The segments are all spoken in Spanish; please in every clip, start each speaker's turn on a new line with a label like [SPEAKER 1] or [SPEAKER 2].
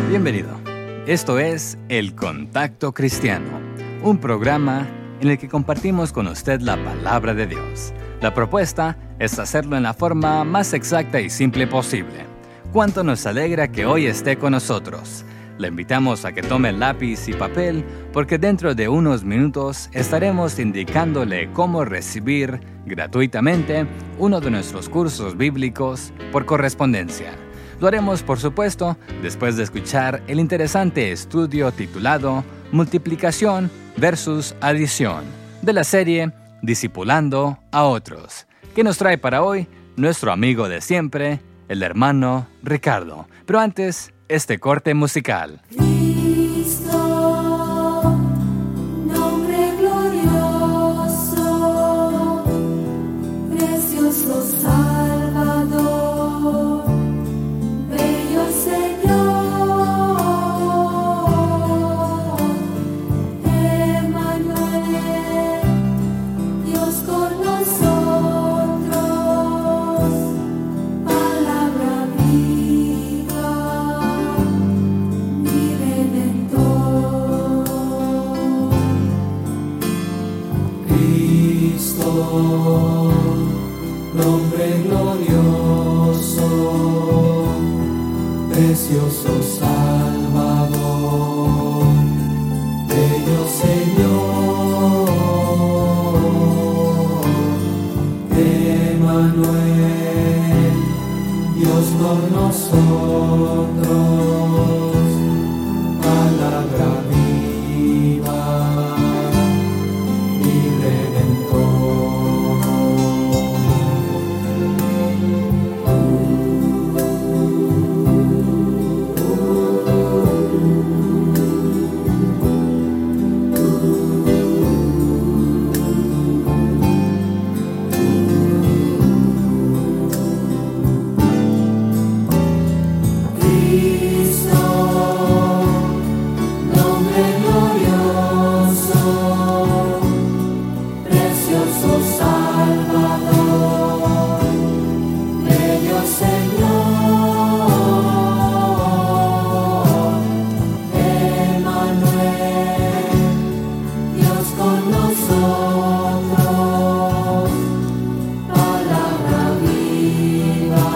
[SPEAKER 1] Bienvenido. Esto es El Contacto Cristiano, un programa en el que compartimos con usted la palabra de Dios. La propuesta es hacerlo en la forma más exacta y simple posible. Cuánto nos alegra que hoy esté con nosotros. Le invitamos a que tome lápiz y papel porque dentro de unos minutos estaremos indicándole cómo recibir gratuitamente uno de nuestros cursos bíblicos por correspondencia. Lo haremos, por supuesto, después de escuchar el interesante estudio titulado Multiplicación versus Adición, de la serie Discipulando a Otros, que nos trae para hoy nuestro amigo de siempre, el hermano Ricardo. Pero antes, este corte musical.
[SPEAKER 2] Nombre glorioso, precioso Salvador, bello Señor, Emmanuel, Dios con nosotros, palabra viva, mi Redentor.
[SPEAKER 3] Cristo, nombre glorioso, precioso Salvador, bello Señor, Emmanuel, Dios con nosotros, palabra viva, mi Redentor. Cristo, nombre glorioso, precioso Salvador, bello Señor, Emmanuel, Dios con nosotros, palabra viva,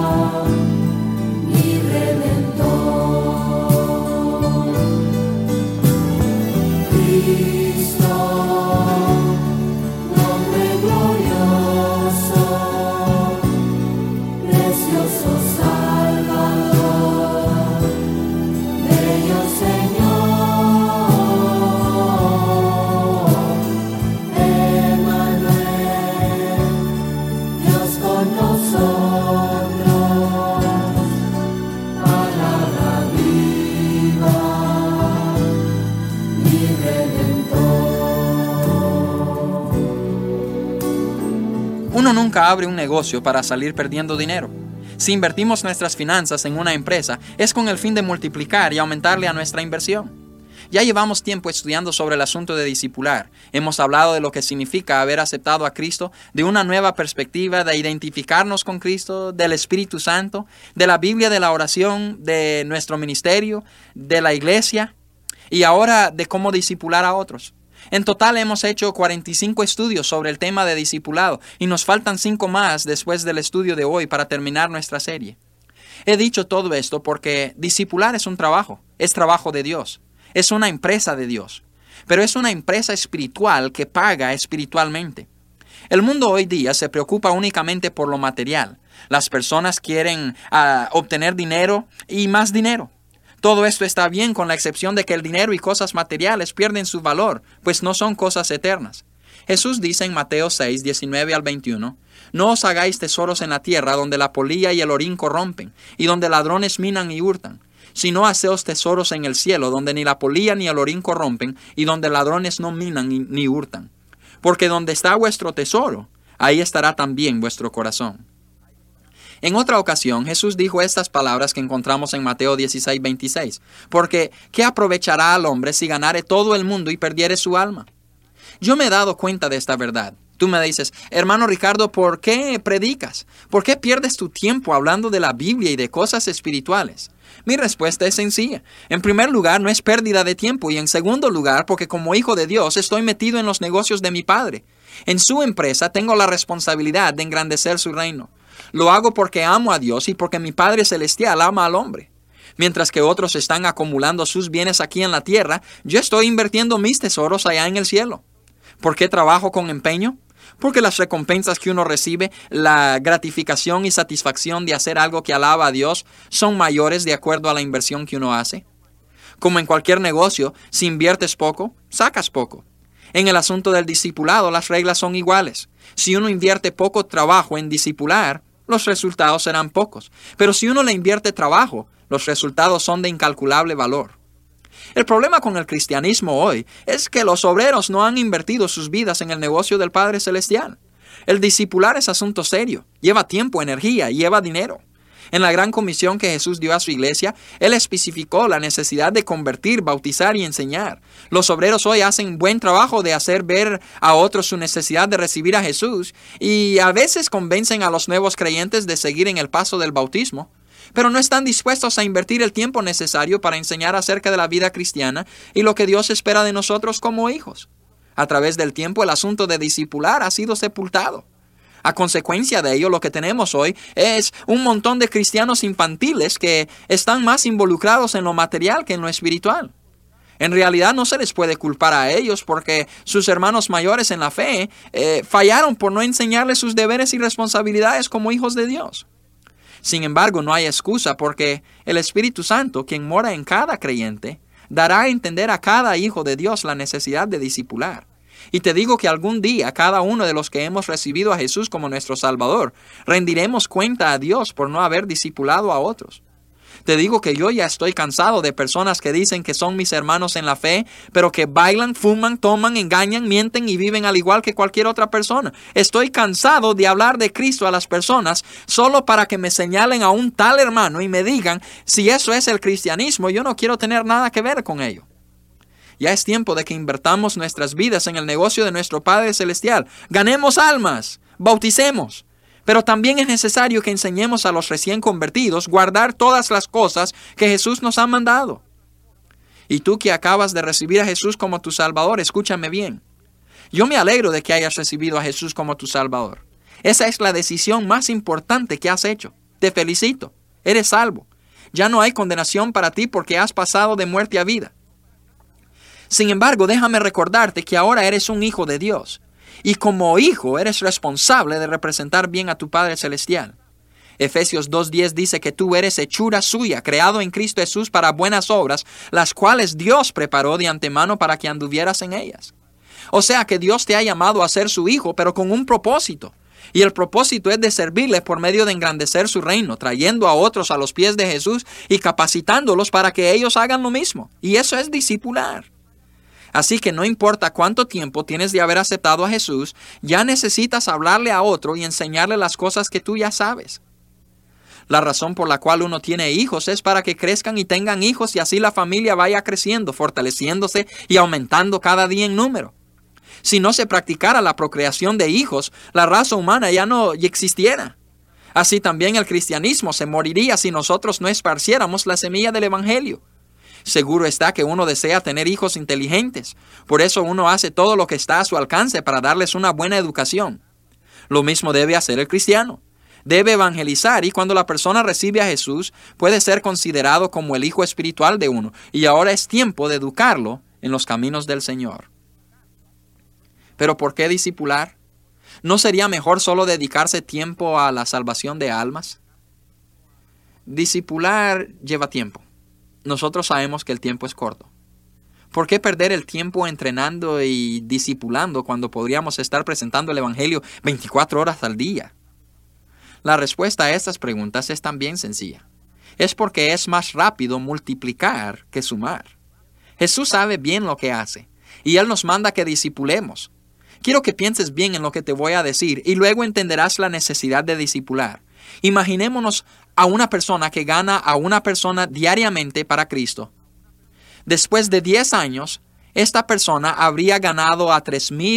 [SPEAKER 3] mi Redentor. Cristo, nombre glorioso, precioso Salvador, bello Señor, Emmanuel, Dios con nosotros, palabra viva, mi Redentor.
[SPEAKER 4] Uno nunca abre un negocio para salir perdiendo dinero. Si invertimos nuestras finanzas en una empresa, es con el fin de multiplicar y aumentarle a nuestra inversión. Ya llevamos tiempo estudiando sobre el asunto de discipular. Hemos hablado de lo que significa haber aceptado a Cristo, de una nueva perspectiva, de identificarnos con Cristo, del Espíritu Santo, de la Biblia, de la oración, de nuestro ministerio, de la iglesia, y ahora de cómo discipular a otros. En total hemos hecho 45 estudios sobre el tema de discipulado y nos faltan 5 más después del estudio de hoy para terminar nuestra serie. He dicho todo esto porque discipular es un trabajo, es trabajo de Dios, es una empresa de Dios, pero es una empresa espiritual que paga espiritualmente. El mundo hoy día se preocupa únicamente por lo material. Las personas quieren obtener dinero y más dinero. Todo esto está bien con la excepción de que el dinero y cosas materiales pierden su valor, pues no son cosas eternas. Jesús dice en Mateo 6, 19 al 21, «No os hagáis tesoros en la tierra donde la polilla y el orín corrompen, y donde ladrones minan y hurtan, sino haceos tesoros en el cielo donde ni la polilla ni el orín corrompen, y donde ladrones no minan ni hurtan. Porque donde está vuestro tesoro, ahí estará también vuestro corazón». En otra ocasión, Jesús dijo estas palabras que encontramos en Mateo 16, 26. Porque, ¿qué aprovechará al hombre si ganare todo el mundo y perdiere su alma? Yo me he dado cuenta de esta verdad. Tú me dices, hermano Ricardo, ¿por qué predicas? ¿Por qué pierdes tu tiempo hablando de la Biblia y de cosas espirituales? Mi respuesta es sencilla. En primer lugar, no es pérdida de tiempo, y en segundo lugar, porque como hijo de Dios estoy metido en los negocios de mi Padre. En su empresa tengo la responsabilidad de engrandecer su reino. Lo hago porque amo a Dios y porque mi Padre Celestial ama al hombre. Mientras que otros están acumulando sus bienes aquí en la tierra, yo estoy invirtiendo mis tesoros allá en el cielo. ¿Por qué trabajo con empeño? Porque las recompensas que uno recibe, la gratificación y satisfacción de hacer algo que alaba a Dios, son mayores de acuerdo a la inversión que uno hace. Como en cualquier negocio, si inviertes poco, sacas poco. En el asunto del discipulado, las reglas son iguales. Si uno invierte poco trabajo en discipular, los resultados serán pocos. Pero si uno le invierte trabajo, los resultados son de incalculable valor. El problema con el cristianismo hoy es que los obreros no han invertido sus vidas en el negocio del Padre Celestial. El discipular es asunto serio, lleva tiempo, energía y lleva dinero. En la gran comisión que Jesús dio a su iglesia, Él especificó la necesidad de convertir, bautizar y enseñar. Los obreros hoy hacen buen trabajo de hacer ver a otros su necesidad de recibir a Jesús y a veces convencen a los nuevos creyentes de seguir en el paso del bautismo, pero no están dispuestos a invertir el tiempo necesario para enseñar acerca de la vida cristiana y lo que Dios espera de nosotros como hijos. A través del tiempo, el asunto de discipular ha sido sepultado. A consecuencia de ello, lo que tenemos hoy es un montón de cristianos infantiles que están más involucrados en lo material que en lo espiritual. En realidad no se les puede culpar a ellos porque sus hermanos mayores en la fe fallaron por no enseñarles sus deberes y responsabilidades como hijos de Dios. Sin embargo, no hay excusa porque el Espíritu Santo, quien mora en cada creyente, dará a entender a cada hijo de Dios la necesidad de discipular. Y te digo que algún día cada uno de los que hemos recibido a Jesús como nuestro Salvador rendiremos cuenta a Dios por no haber discipulado a otros. Te digo que yo ya estoy cansado de personas que dicen que son mis hermanos en la fe, pero que bailan, fuman, toman, engañan, mienten y viven al igual que cualquier otra persona. Estoy cansado de hablar de Cristo a las personas solo para que me señalen a un tal hermano y me digan si eso es el cristianismo. Yo no quiero tener nada que ver con ello. Ya es tiempo de que invertamos nuestras vidas en el negocio de nuestro Padre Celestial. Ganemos almas, bauticemos. Pero también es necesario que enseñemos a los recién convertidos guardar todas las cosas que Jesús nos ha mandado. Y tú que acabas de recibir a Jesús como tu Salvador, escúchame bien. Yo me alegro de que hayas recibido a Jesús como tu Salvador. Esa es la decisión más importante que has hecho. Te felicito. Eres salvo. Ya no hay condenación para ti porque has pasado de muerte a vida. Sin embargo, déjame recordarte que ahora eres un hijo de Dios. Y como hijo eres responsable de representar bien a tu Padre Celestial. Efesios 2:10 dice que tú eres hechura suya, creado en Cristo Jesús para buenas obras, las cuales Dios preparó de antemano para que anduvieras en ellas. O sea que Dios te ha llamado a ser su hijo, pero con un propósito. Y el propósito es de servirle por medio de engrandecer su reino, trayendo a otros a los pies de Jesús y capacitándolos para que ellos hagan lo mismo. Y eso es discipular. Así que no importa cuánto tiempo tienes de haber aceptado a Jesús, ya necesitas hablarle a otro y enseñarle las cosas que tú ya sabes. La razón por la cual uno tiene hijos es para que crezcan y tengan hijos y así la familia vaya creciendo, fortaleciéndose y aumentando cada día en número. Si no se practicara la procreación de hijos, la raza humana ya no existiera. Así también el cristianismo se moriría si nosotros no esparciéramos la semilla del Evangelio. Seguro está que uno desea tener hijos inteligentes. Por eso uno hace todo lo que está a su alcance para darles una buena educación. Lo mismo debe hacer el cristiano. Debe evangelizar y cuando la persona recibe a Jesús, puede ser considerado como el hijo espiritual de uno. Y ahora es tiempo de educarlo en los caminos del Señor. ¿Pero por qué discipular? ¿No sería mejor solo dedicarse tiempo a la salvación de almas? Discipular lleva tiempo. Nosotros sabemos que el tiempo es corto. ¿Por qué perder el tiempo entrenando y discipulando cuando podríamos estar presentando el Evangelio 24 horas al día? La respuesta a estas preguntas es también sencilla. Es porque es más rápido multiplicar que sumar. Jesús sabe bien lo que hace y Él nos manda que discipulemos. Quiero que pienses bien en lo que te voy a decir y luego entenderás la necesidad de discipular. Imaginémonos a una persona que gana a una persona diariamente para Cristo. Después de 10 años, esta persona habría ganado a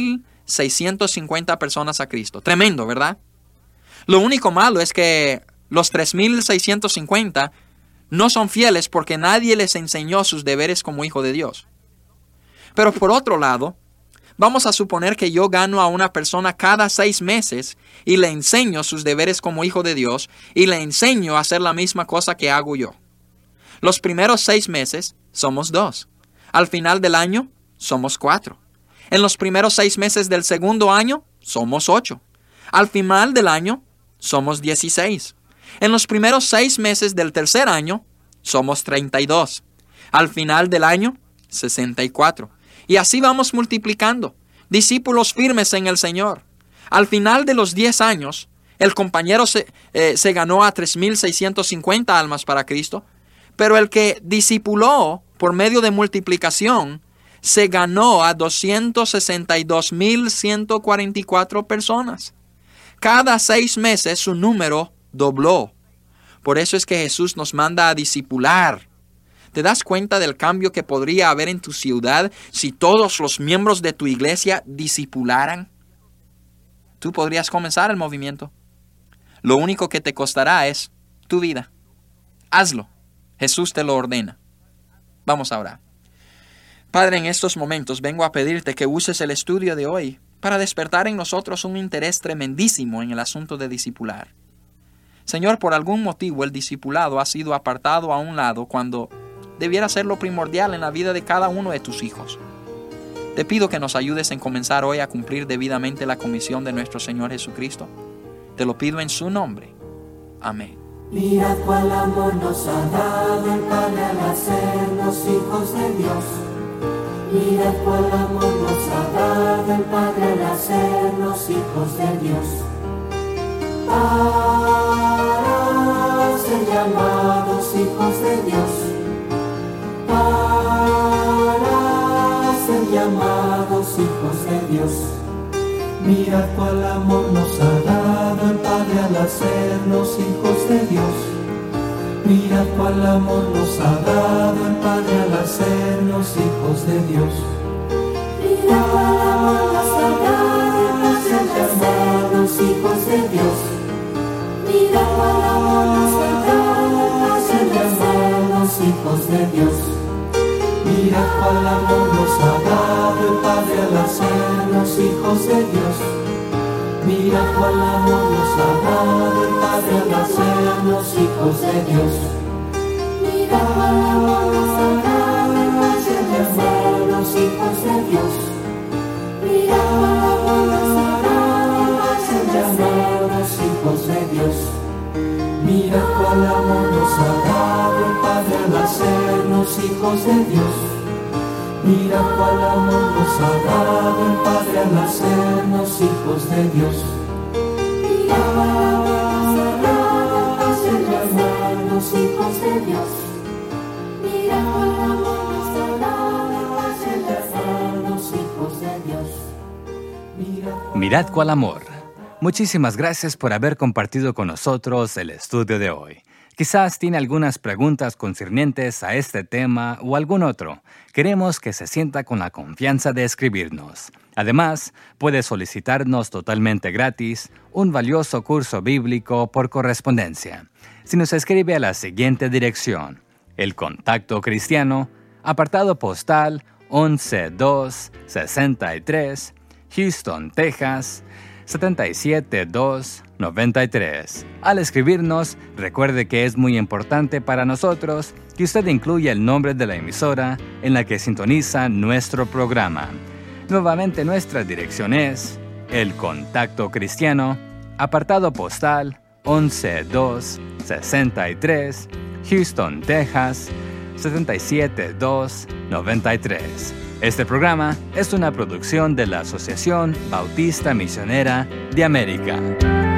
[SPEAKER 4] 3,650 personas a Cristo. Tremendo, ¿verdad? Lo único malo es que los 3,650 No son fieles porque nadie les enseñó sus deberes como hijo de Dios. Pero por otro lado, vamos a suponer que yo gano a una persona cada 6 meses y le enseño sus deberes como hijo de Dios y le enseño a hacer la misma cosa que hago yo. Los primeros 6 meses somos 2. Al final del año somos 4. En los primeros 6 meses del segundo año somos 8. Al final del año somos 16. En los primeros 6 meses del tercer año somos 32. Al final del año 64. Y así vamos multiplicando. Discípulos firmes en el Señor. Al final de los 10 años, el compañero se ganó a 3,650 almas para Cristo, pero el que discipuló por medio de multiplicación se ganó a 262,144 personas. Cada 6 meses su número dobló. Por eso es que Jesús nos manda a discipular. ¿Te das cuenta del cambio que podría haber en tu ciudad si todos los miembros de tu iglesia discipularan? Tú podrías comenzar el movimiento. Lo único que te costará es tu vida. Hazlo. Jesús te lo ordena. Vamos a orar. Padre, en estos momentos vengo a pedirte que uses el estudio de hoy para despertar en nosotros un interés tremendísimo en el asunto de discipular. Señor, por algún motivo el discipulado ha sido apartado a un lado cuando debiera ser lo primordial en la vida de cada uno de tus hijos. Te pido que nos ayudes en comenzar hoy a cumplir debidamente la comisión de nuestro Señor Jesucristo. Te lo pido en su nombre. Amén.
[SPEAKER 3] Mirad cuál amor nos ha dado el Padre al hacernos hijos de Dios. Mirad cuál amor nos ha dado el Padre al hacernos hijos de Dios. Para ser llamados hijos de Dios. Para ser llamados hijos de Dios. Mirad cuál amor nos ha dado el Padre al hacernos hijos de Dios. Mirad cuál amor nos ha dado el Padre al hacernos hijos de Dios.
[SPEAKER 2] Mirad cuál amor nos ha dado el Padre al hacernos hijos de Dios. Mirad cuál amor nos ha dado el Padre al hacernos hijos de Dios.
[SPEAKER 3] Mirad cuál amor nos ha dado el Padre al hacernos hijos de Dios. Mirad cuál amor nos ha dado el Padre al hacernos hijos de Dios.
[SPEAKER 2] Mirad cuál amor nos ha dado el Padre al hacernos hijos de Dios. Mirad cuál amor nos ha dado el Padre al hacernos hijos de Dios.
[SPEAKER 3] Mirad cuál amor nos ha dado el Padre al hacernos hijos de Dios. Mirad cuál amor nos ha dado el Padre al hacernos hijos de Dios.
[SPEAKER 2] Mirad cuál amor nos ha dado el Padre al hacernos hijos de Dios. Mirad cuál amor nos ha dado el Padre al hacernos hijos de Dios.
[SPEAKER 1] Mirad cuál amor. Muchísimas gracias por haber compartido con nosotros el estudio de hoy. Quizás tiene algunas preguntas concernientes a este tema o algún otro. Queremos que se sienta con la confianza de escribirnos. Además, puede solicitarnos totalmente gratis un valioso curso bíblico por correspondencia. Si nos escribe a la siguiente dirección: El Contacto Cristiano, apartado postal 11263, Houston, Texas 77293. Al escribirnos, recuerde que es muy importante para nosotros que usted incluya el nombre de la emisora en la que sintoniza nuestro programa. Nuevamente, nuestra dirección es El Contacto Cristiano, apartado postal 11263, Houston, Texas 77293. Este programa es una producción de la Asociación Bautista Misionera de América.